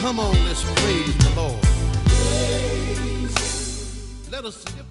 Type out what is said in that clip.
Come on, let's praise the Lord. Let us